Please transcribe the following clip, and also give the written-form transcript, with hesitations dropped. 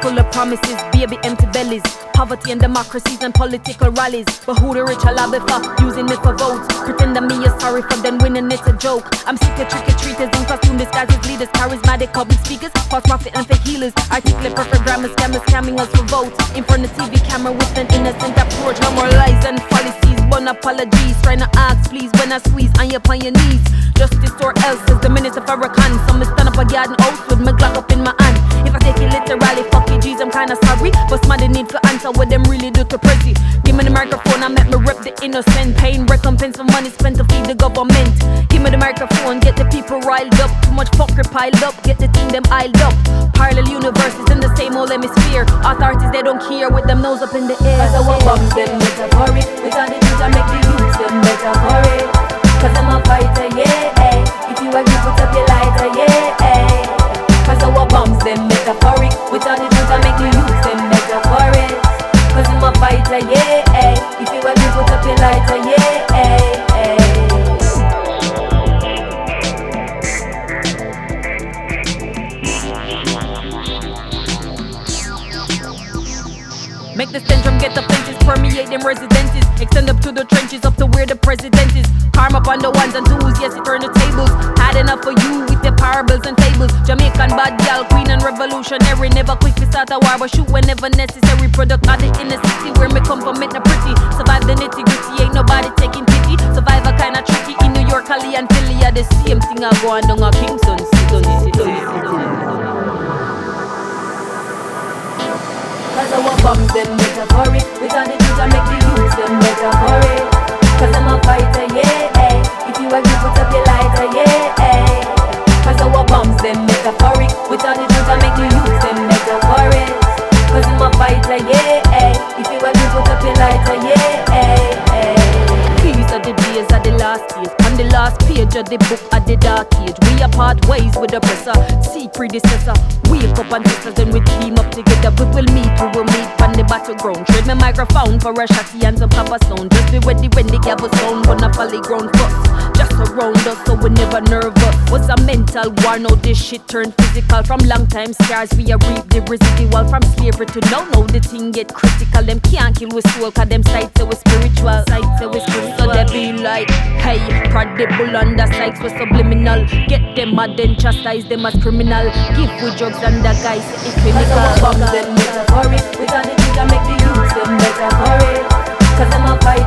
full of promises, baby empty bellies. Poverty and democracies and political rallies. But who the rich are lobby for, using me for votes. Pretend that me is sorry for them winning, it's a joke. I'm sick of trick-or-treaters in costume disguises, leaders, charismatic public speakers, false prophet and fake healers. Articulate perfect grammar, scammers scamming us for votes. In front of TV camera with an innocent approach. No more lies and fallacies, one apologies. Trying to ask please when I squeeze on you upon your knees. Justice or else is the minister for a con. So me stand up a garden house with my Glock up in my hand. If I take it literally, fuck you G's, I'm kinda sorry. But somebody need to answer what them really do to Prezi. Give me the microphone, I make me rep the innocent. Paying recompense for money spent to feed the government. Give me the microphone, get the people riled up. Too much fucker piled up, get the team them iled up. Parallel universes in the same old hemisphere. Authorities they don't care with them nose up in the air. Cause I want bombs them metaphoric. Without the truth I make the youth them metaphoric. Cause I'm a fighter, yeah. If you agree, put up your lighter, yeah. Cause I want bombs them metaphoric. Without the truth I make the youth them metaphoric. Cause I'm a fighter, yeah. If you agree, put up your lighter, yeah. Make the stench from get the fences, permeate them residences. Extend up to the trenches, up to where the president is. Karma upon the ones and twos, yes, it turn the tables. Had enough for you with the parables and fables. Jamaican bad gal, queen and revolutionary. Never quick to start a war, but shoot whenever necessary. Product of the inner city, where me come from, make the pretty. Survive the nitty gritty, ain't nobody taking pity. Survivor kinda tricky, in New York, Cali and Philly are the same thing I go on down a Kingston City. Cause I want bombs them metaphoric. Without the truth I make the youth them metaphoric. Cause I'm a fighter, yeah. If you agree, put up your lighter, yeah. Cause I want bombs them metaphoric. Without the truth I make the youth them metaphoric. Cause I'm a fighter, yeah. If you agree, put up your lighter, yeah. These are the days of the last days. On the last page of the book of the dark age. We are part ways with the oppressor. See predecessor. Wake up ancestors, then we team up together. We will meet on the battleground. Trade my microphone for a shotty and some papa sound. Just be ready when the gavel sound. Gonna folly ground first. Just around us so we never nervous. What's a mental war? Now this shit turn physical. From long time scars we are reap the residual. From slavery to now the thing get critical. Them can't kill with soul cause them sights say we spiritual. So they be like, hey, prodigal under sights was subliminal. Get them mad and chastise them as criminal. Give with drugs and the guys say it's clinical. Cause I want bombs them metaphoric. Without the truth I make the youth them metaphoric. Cause I'm a fighter.